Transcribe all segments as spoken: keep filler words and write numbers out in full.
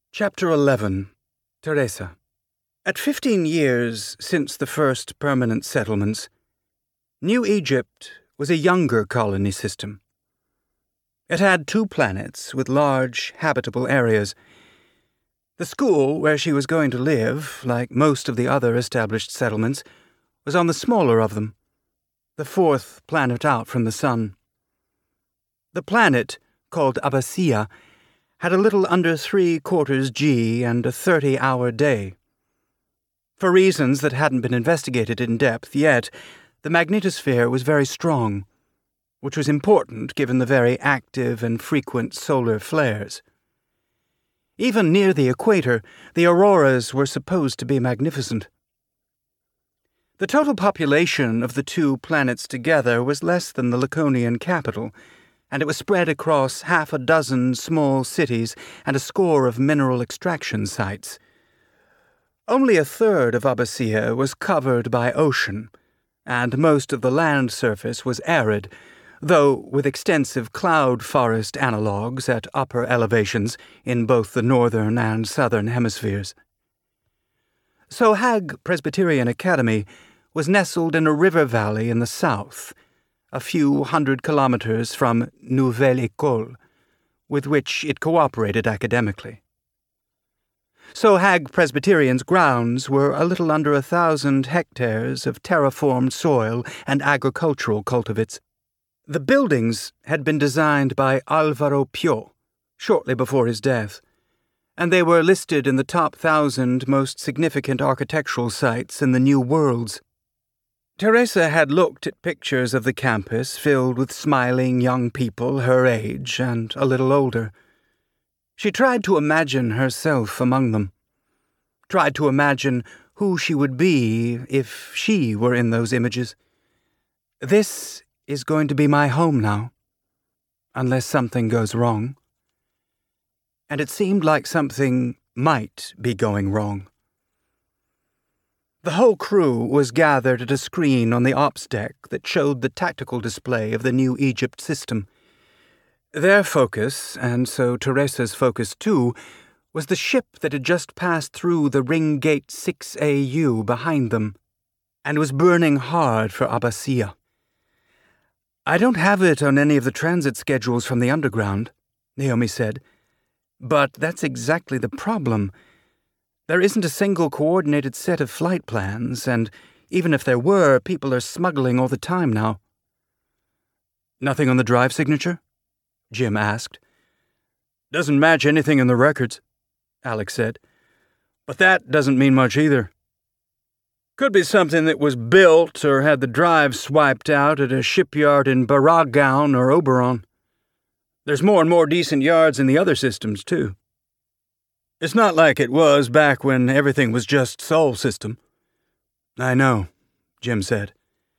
Chapter eleven. Teresa. At fifteen years since the first permanent settlements, New Egypt was a younger colony system. It had two planets with large, habitable areas. The school where she was going to live, like most of the other established settlements, was on the smaller of them, the fourth planet out from the sun. The planet, called Abbasia, had a little under three-quarters G and a thirty-hour day. For reasons that hadn't been investigated in depth yet, the magnetosphere was very strong, which was important given the very active and frequent solar flares. Even near the equator, the auroras were supposed to be magnificent. The total population of the two planets together was less than the Laconian capital, and it was spread across half a dozen small cities and a score of mineral extraction sites. Only a third of Abbasia was covered by ocean, and most of the land surface was arid, though with extensive cloud forest analogues at upper elevations in both the northern and southern hemispheres. Sohag Presbyterian Academy was nestled in a river valley in the south, a few hundred kilometers from Nouvelle École, with which it cooperated academically. Sohag Presbyterian's grounds were a little under a thousand hectares of terraformed soil and agricultural cultivates. The buildings had been designed by Alvaro Pio shortly before his death, and they were listed in the top thousand most significant architectural sites in the New Worlds. Teresa had looked at pictures of the campus filled with smiling young people her age and a little older. She tried to imagine herself among them, tried to imagine who she would be if she were in those images. This is going to be my home now, unless something goes wrong. And it seemed like something might be going wrong. The whole crew was gathered at a screen on the ops deck that showed the tactical display of the New Egypt system. Their focus, and so Teresa's focus too, was the ship that had just passed through the Ring Gate six A U behind them, and was burning hard for Abbasia. "I don't have it on any of the transit schedules from the underground," Naomi said. "But that's exactly the problem. There isn't a single coordinated set of flight plans, and even if there were, people are smuggling all the time now." "Nothing on the drive signature?" Jim asked. "Doesn't match anything in the records," Alex said. "But that doesn't mean much either. Could be something that was built or had the drive swiped out at a shipyard in Baragaon or Oberon. There's more and more decent yards in the other systems, too. It's not like it was back when everything was just Sol System." "I know," Jim said.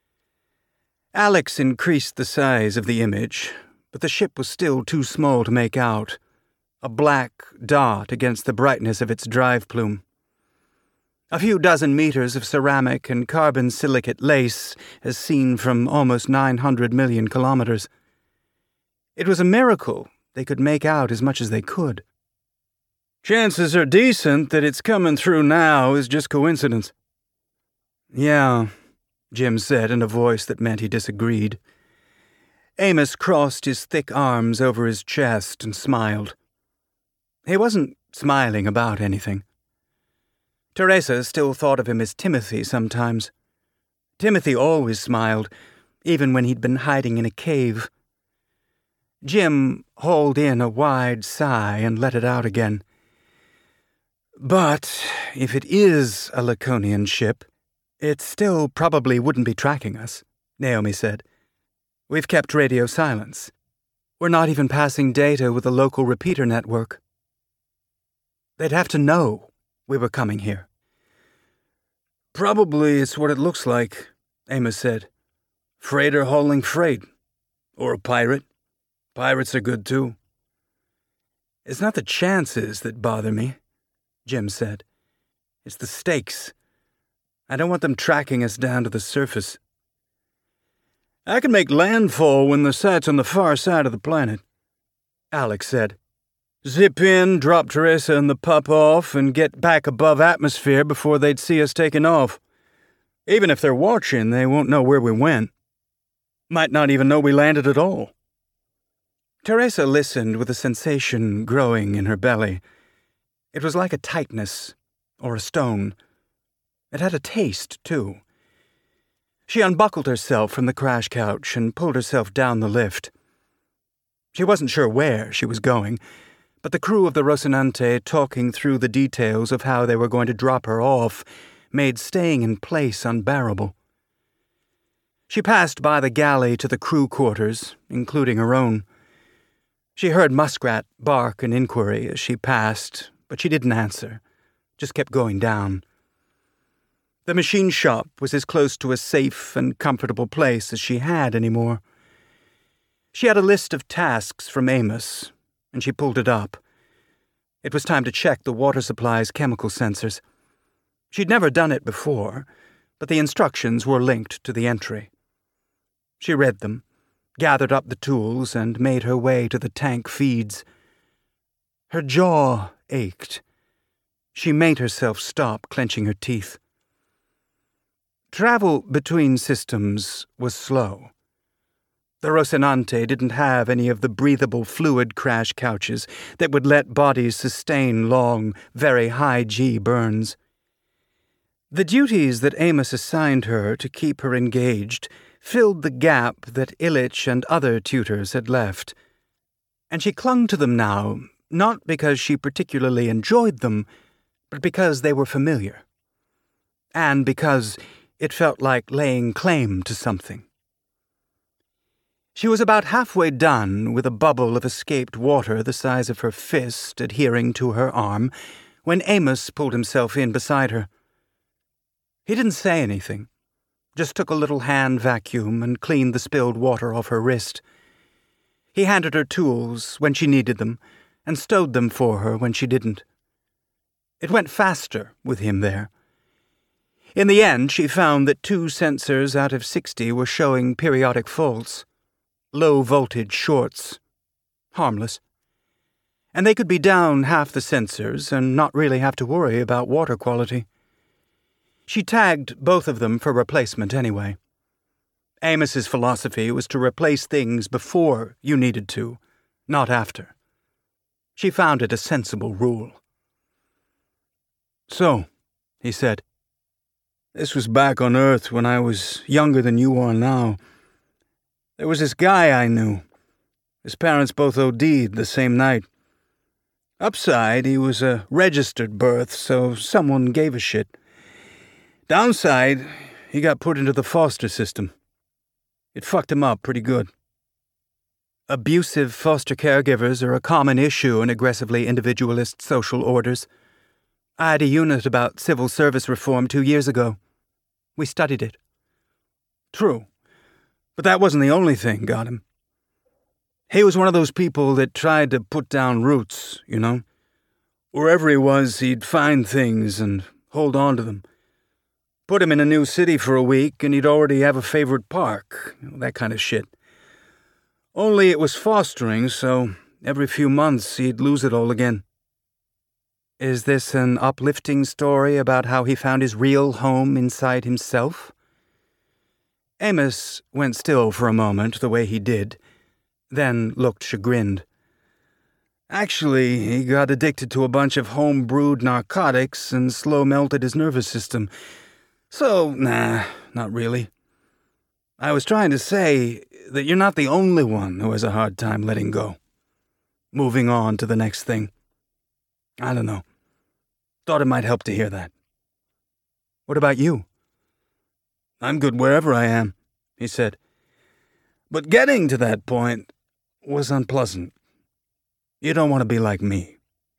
Alex increased the size of the image, but the ship was still too small to make out, a black dot against the brightness of its drive plume. A few dozen meters of ceramic and carbon silicate lace as seen from almost nine hundred million kilometers. It was a miracle they could make out as much as they could. "Chances are decent that it's coming through now is just coincidence." "Yeah," Jim said in a voice that meant he disagreed. Amos crossed his thick arms over his chest and smiled. He wasn't smiling about anything. Teresa still thought of him as Timothy sometimes. Timothy always smiled, even when he'd been hiding in a cave. Jim hauled in a wide sigh and let it out again. "But if it is a Laconian ship, it still probably wouldn't be tracking us," Naomi said. "We've kept radio silence. We're not even passing data with the local repeater network. They'd have to know we were coming here." "Probably it's what it looks like," Amos said. "Freighter hauling freight. Or a pirate. Pirates are good, too." "It's not the chances that bother me," Jim said. "It's the stakes. I don't want them tracking us down to the surface." "I can make landfall when the site's on the far side of the planet," Alex said. Zip in, drop Teresa and the pup off, and get back above atmosphere before they'd see us taking off. Even if they're watching, they won't know where we went. Might not even know we landed at all." Teresa listened with a sensation growing in her belly. It was like a tightness, or a stone. It had a taste, too. She unbuckled herself from the crash couch and pulled herself down the lift. She wasn't sure where she was going, but the crew of the Rocinante talking through the details of how they were going to drop her off made staying in place unbearable. She passed by the galley to the crew quarters, including her own. She heard Muskrat bark an inquiry as she passed, but she didn't answer, just kept going down. The machine shop was as close to a safe and comfortable place as she had anymore. She had a list of tasks from Amos, and she pulled it up. It was time to check the water supply's chemical sensors. She'd never done it before, but the instructions were linked to the entry. She read them, gathered up the tools, and made her way to the tank feeds. Her jaw ached. She made herself stop, clenching her teeth. Travel between systems was slow. The Rocinante didn't have any of the breathable fluid crash couches that would let bodies sustain long, very high-G burns. The duties that Amos assigned her to keep her engaged filled the gap that Illich and other tutors had left, and she clung to them now, not because she particularly enjoyed them, but because they were familiar, and because it felt like laying claim to something. She was about halfway done with a bubble of escaped water the size of her fist adhering to her arm when Amos pulled himself in beside her. He didn't say anything, just took a little hand vacuum and cleaned the spilled water off her wrist. He handed her tools when she needed them and stowed them for her when she didn't. It went faster with him there. In the end, she found that two sensors out of sixty were showing periodic faults. Low-voltage shorts. Harmless. And they could be down half the sensors and not really have to worry about water quality. She tagged both of them for replacement anyway. Amos's philosophy was to replace things before you needed to, not after. She found it a sensible rule. "So," he said, "this was back on Earth when I was younger than you are now. There was this guy I knew. His parents both O D'd the same night. Upside, he was a registered birth, so someone gave a shit. Downside, he got put into the foster system. It fucked him up pretty good." Abusive foster caregivers are a common issue in aggressively individualist social orders. I had a unit about civil service reform two years ago. We studied it. True, but that wasn't the only thing got him. He was one of those people that tried to put down roots, you know? Wherever he was, he'd find things and hold on to them. Put him in a new city for a week, and he'd already have a favorite park, you know, that kind of shit. Only it was fostering, so every few months he'd lose it all again. Is this an uplifting story about how he found his real home inside himself? Amos went still for a moment the way he did, then looked chagrined. Actually, he got addicted to a bunch of home-brewed narcotics and slow-melted his nervous system. So, nah, not really. I was trying to say that you're not the only one who has a hard time letting go. Moving on to the next thing. I don't know. Thought it might help to hear that. What about you? I'm good wherever I am, he said. But getting to that point was unpleasant. You don't want to be like me.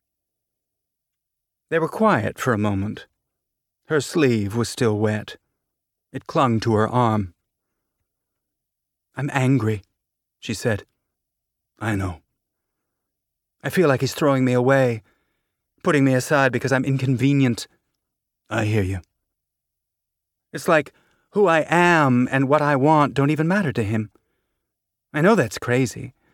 They were quiet for a moment. Her sleeve was still wet. It clung to her arm. I'm angry, she said. I know. I feel like he's throwing me away, putting me aside because I'm inconvenient. I hear you. It's like who I am and what I want don't even matter to him. I know that's crazy,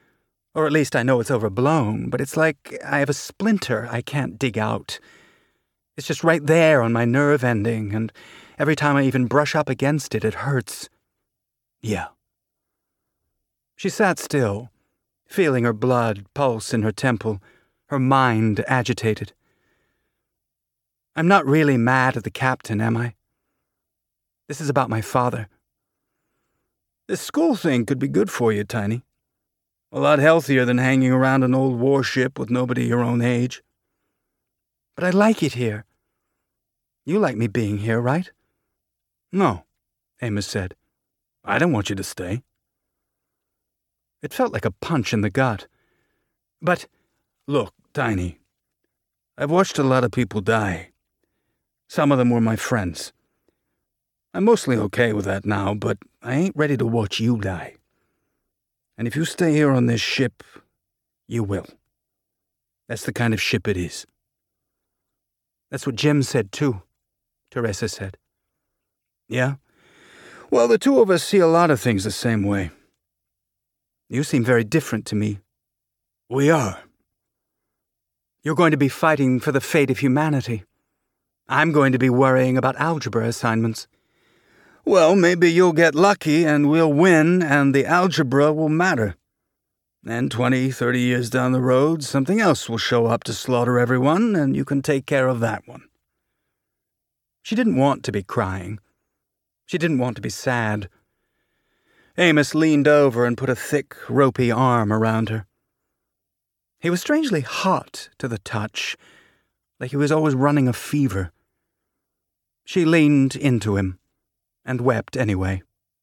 Or at least I know it's overblown, but it's like I have a splinter I can't dig out. It's just right there on my nerve ending, and every time I even brush up against it, it hurts. Yeah. She sat still, feeling her blood pulse in her temple, her mind agitated. I'm not really mad at the captain, am I? This is about my father. This school thing could be good for you, Tiny. A lot healthier than hanging around an old warship with nobody your own age. But I like it here. You like me being here, right? No, Amos said. I don't want you to stay. It felt like a punch in the gut. But, look, Tiny, I've watched a lot of people die. Some of them were my friends. I'm mostly okay with that now, but I ain't ready to watch you die. And if you stay here on this ship, you will. That's the kind of ship it is. That's what Jim said, too, Teresa said. Yeah? Well, the two of us see a lot of things the same way. You seem very different to me. We are. You're going to be fighting for the fate of humanity. I'm going to be worrying about algebra assignments. Well, maybe you'll get lucky and we'll win and the algebra will matter. And twenty, thirty years down the road, something else will show up to slaughter everyone and you can take care of that one. She didn't want to be crying. She didn't want to be sad. Amos leaned over and put a thick, ropey arm around her. He was strangely hot to the touch, like he was always running a fever. She leaned into him and wept anyway.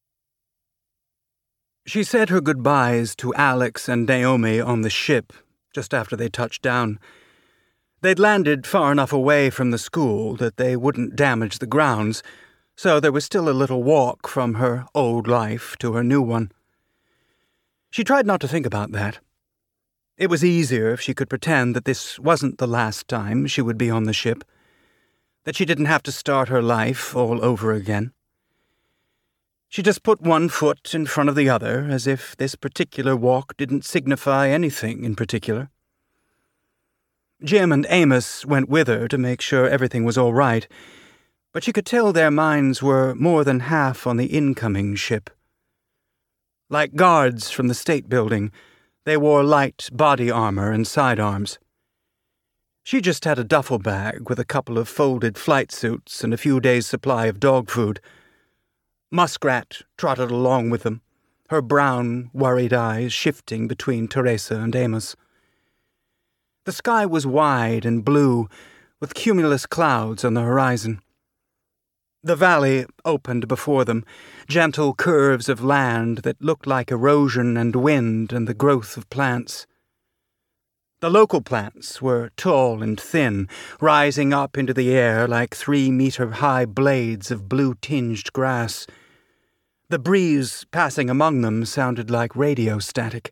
She said her goodbyes to Alex and Naomi on the ship just after they touched down. They'd landed far enough away from the school that they wouldn't damage the grounds, so there was still a little walk from her old life to her new one. She tried not to think about that. It was easier if she could pretend that this wasn't the last time she would be on the ship, that she didn't have to start her life all over again. She just put one foot in front of the other, as if this particular walk didn't signify anything in particular. Jim and Amos went with her to make sure everything was all right, but she could tell their minds were more than half on the incoming ship. Like guards from the State Building, they wore light body armor and sidearms. She just had a duffel bag with a couple of folded flight suits and a few days' supply of dog food. Muskrat trotted along with them, her brown, worried eyes shifting between Teresa and Amos. The sky was wide and blue, with cumulus clouds on the horizon. The valley opened before them, gentle curves of land that looked like erosion and wind and the growth of plants. The local plants were tall and thin, rising up into the air like three-meter-high blades of blue-tinged grass. The breeze passing among them sounded like radio static.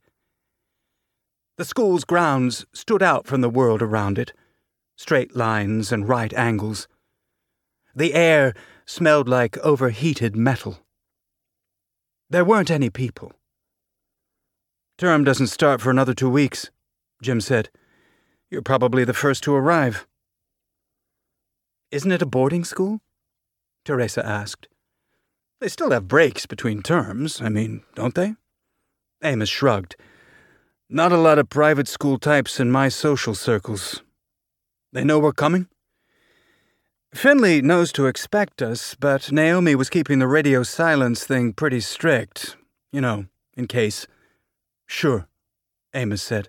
The school's grounds stood out from the world around it, straight lines and right angles. The air smelled like overheated metal. There weren't any people. Term doesn't start for another two weeks, Jim said. You're probably the first to arrive. Isn't it a boarding school? Teresa asked. They still have breaks between terms, I mean, don't they? Amos shrugged. Not a lot of private school types in my social circles. They know we're coming? Finley knows to expect us, but Naomi was keeping the radio silence thing pretty strict. You know, in case. Sure, Amos said.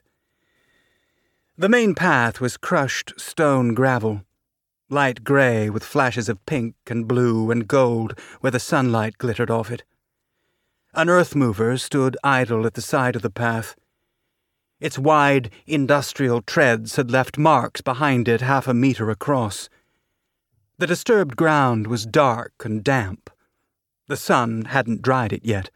The main path was crushed stone gravel, light gray with flashes of pink and blue and gold where the sunlight glittered off it. An earth mover stood idle at the side of the path. Its wide, industrial treads had left marks behind it half a meter across. The disturbed ground was dark and damp. The sun hadn't dried it yet.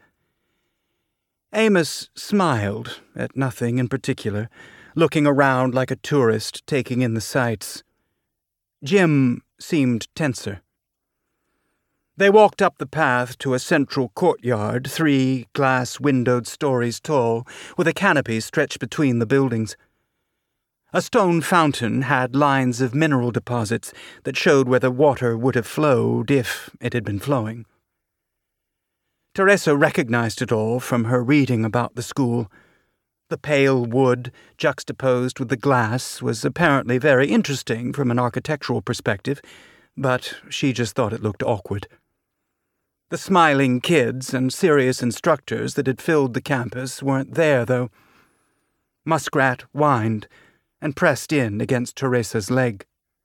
Amos smiled at nothing in particular, looking around like a tourist taking in the sights. Jim seemed tenser. They walked up the path to a central courtyard, three glass-windowed stories tall, with a canopy stretched between the buildings. A stone fountain had lines of mineral deposits that showed where the water would have flowed if it had been flowing. Teresa recognized it all from her reading about the school. The pale wood, juxtaposed with the glass, was apparently very interesting from an architectural perspective, but she just thought it looked awkward. The smiling kids and serious instructors that had filled the campus weren't there, though. Muskrat whined and pressed in against Teresa's leg.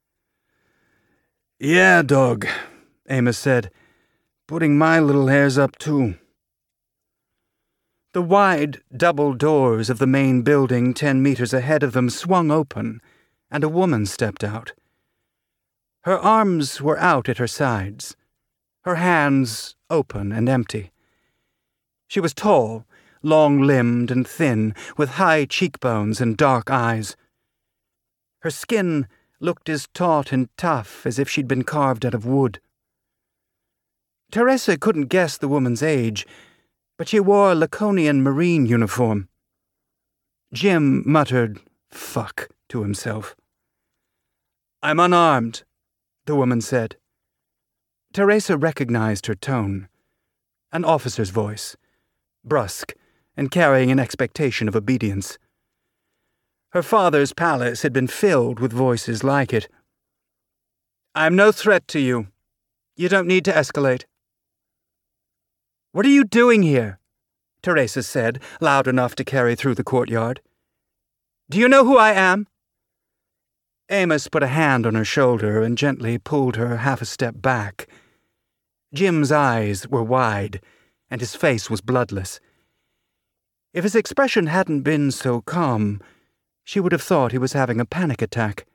"Yeah, dog," Amos said, "putting my little hairs up too." The wide double doors of the main building ten meters ahead of them swung open, and a woman stepped out. Her arms were out at her sides, her hands open and empty. She was tall, long-limbed and thin, with high cheekbones and dark eyes. Her skin looked as taut and tough as if she'd been carved out of wood. Teresa couldn't guess the woman's age, but she wore a Laconian Marine uniform. Jim muttered, "Fuck," to himself. "I'm unarmed," the woman said. Teresa recognized her tone. An officer's voice, brusque and carrying an expectation of obedience. Her father's palace had been filled with voices like it. "I'm no threat to you. You don't need to escalate." "What are you doing here?" Teresa said, loud enough to carry through the courtyard. "Do you know who I am?" Amos put a hand on her shoulder and gently pulled her half a step back. Jim's eyes were wide, and his face was bloodless. If his expression hadn't been so calm, she would have thought he was having a panic attack.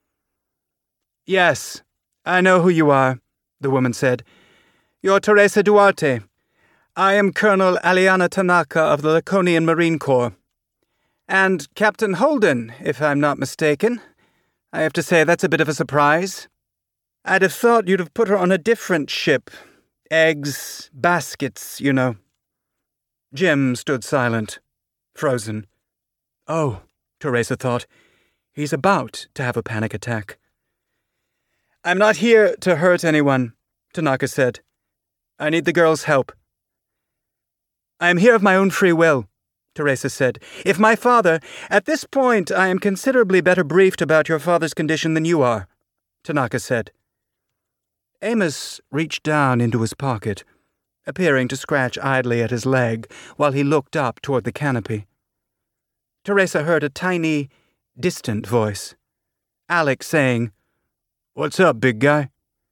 "Yes, I know who you are," the woman said. "You're Teresa Duarte. I am Colonel Aliana Tanaka of the Laconian Marine Corps. And Captain Holden, if I'm not mistaken. I have to say that's a bit of a surprise. I'd have thought you'd have put her on a different ship. Eggs, baskets, you know." Jim stood silent, frozen. Oh, Teresa thought, he's about to have a panic attack. "I'm not here to hurt anyone," Tanaka said. "I need the girl's help." "I am here of my own free will," Teresa said. "If my father... At this point, I am considerably better briefed about your father's condition than you are," Tanaka said. Amos reached down into his pocket, appearing to scratch idly at his leg while he looked up toward the canopy. Teresa heard a tiny, distant voice, Alex saying, "What's up, big guy?"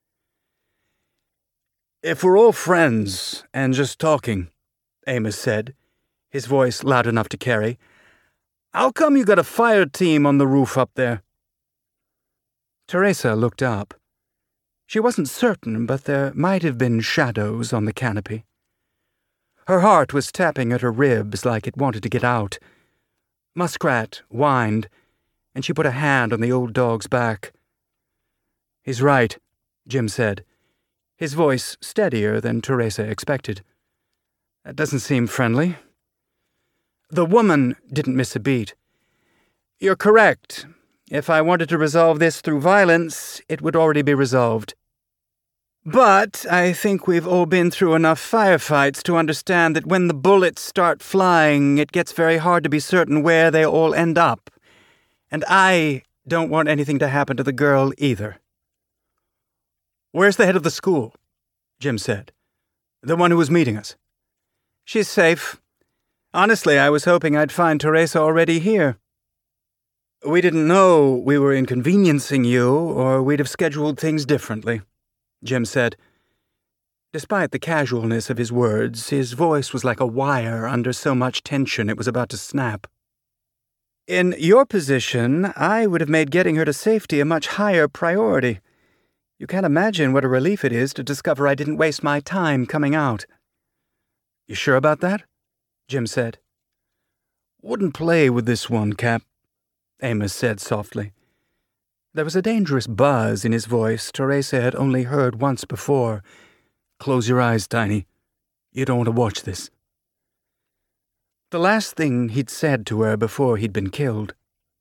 "If we're all friends and just talking," Amos said, his voice loud enough to carry, "how come you got a fire team on the roof up there?" Teresa looked up. She wasn't certain, but there might have been shadows on the canopy. Her heart was tapping at her ribs like it wanted to get out. Muskrat whined, and she put a hand on the old dog's back. "He's right," Jim said, his voice steadier than Teresa expected. "That doesn't seem friendly." The woman didn't miss a beat. "You're correct. If I wanted to resolve this through violence, it would already be resolved. But I think we've all been through enough firefights to understand that when the bullets start flying, it gets very hard to be certain where they all end up. And I don't want anything to happen to the girl either." "Where's the head of the school?" Jim said. "The one who was meeting us." "She's safe. Honestly, I was hoping I'd find Teresa already here." "We didn't know we were inconveniencing you, or we'd have scheduled things differently," Jim said. Despite the casualness of his words, his voice was like a wire under so much tension it was about to snap. "In your position, I would have made getting her to safety a much higher priority. You can't imagine what a relief it is to discover I didn't waste my time coming out." "You sure about that?" Jim said. "Wouldn't play with this one, Cap," Amos said softly. There was a dangerous buzz in his voice Teresa had only heard once before, Close your eyes, Tiny. You don't want to watch this. The last thing he'd said to her before he'd been killed.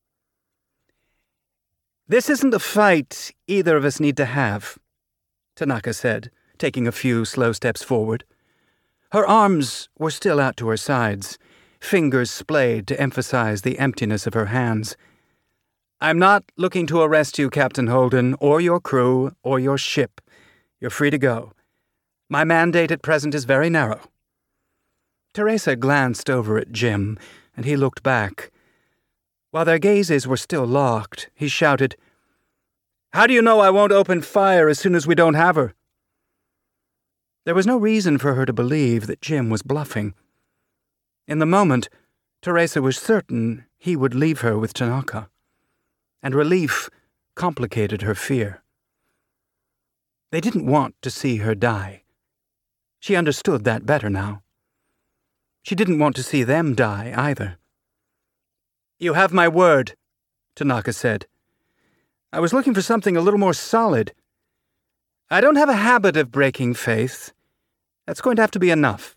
This isn't a fight either of us need to have, Tanaka said, taking a few slow steps forward. Her arms were still out to her sides, fingers splayed to emphasize the emptiness of her hands. I'm not looking to arrest you, Captain Holden, or your crew, or your ship. You're free to go. My mandate at present is very narrow. Teresa glanced over at Jim, and he looked back. While their gazes were still locked, he shouted, How do you know I won't open fire as soon as we don't have her? There was no reason for her to believe that Jim was bluffing. In the moment, Teresa was certain he would leave her with Tanaka, and relief complicated her fear. They didn't want to see her die. She understood that better now. She didn't want to see them die either. You have my word, Tanaka said. I was looking for something a little more solid. I don't have a habit of breaking faith. That's going to have to be enough.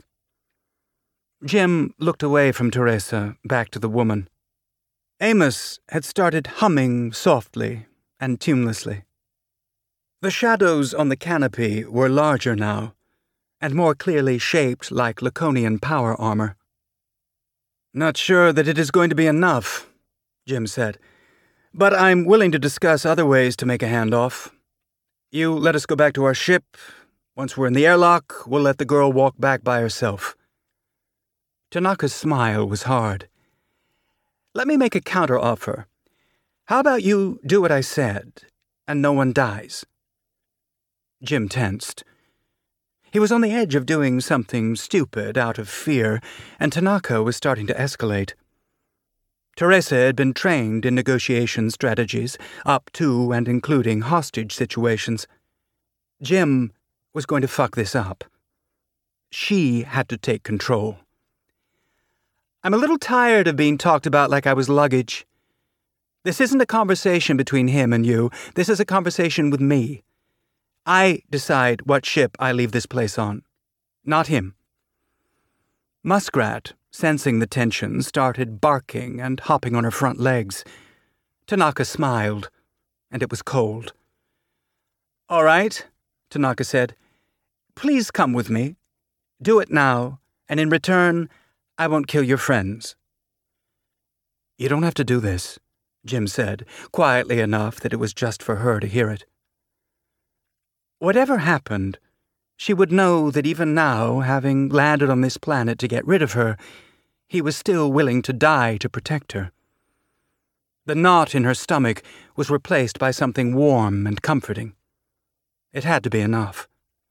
Jim looked away from Teresa, back to the woman. Amos had started humming softly and tunelessly. The shadows on the canopy were larger now, and more clearly shaped like Laconian power armor. Not sure that it is going to be enough, Jim said, but I'm willing to discuss other ways to make a handoff. You let us go back to our ship. Once we're in the airlock, we'll let the girl walk back by herself. Tanaka's smile was hard. Let me make a counter-offer. How about you do what I said, and no one dies? Jim tensed. He was on the edge of doing something stupid out of fear, and Tanaka was starting to escalate. Teresa had been trained in negotiation strategies, up to and including hostage situations. Jim was going to fuck this up. She had to take control. I'm a little tired of being talked about like I was luggage. This isn't a conversation between him and you. This is a conversation with me. I decide what ship I leave this place on, not him. Muskrat, sensing the tension, started barking and hopping on her front legs. Tanaka smiled, and it was cold. All right, Tanaka said. Please come with me. Do it now, and in return, I won't kill your friends. You don't have to do this, Jim said, quietly enough that it was just for her to hear it. Whatever happened, she would know that even now, having landed on this planet to get rid of her, he was still willing to die to protect her. The knot in her stomach was replaced by something warm and comforting. It had to be enough.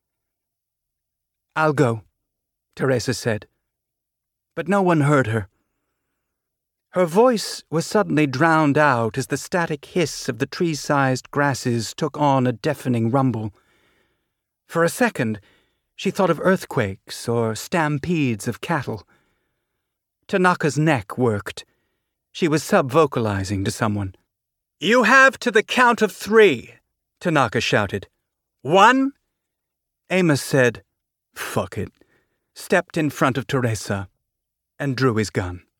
I'll go, Teresa said. But no one heard her. Her voice was suddenly drowned out as the static hiss of the tree-sized grasses took on a deafening rumble. For a second, she thought of earthquakes or stampedes of cattle. Tanaka's neck worked. She was sub-vocalizing to someone. You have to the count of three, Tanaka shouted. One? Amos said, fuck it, stepped in front of Teresa, and drew his gun.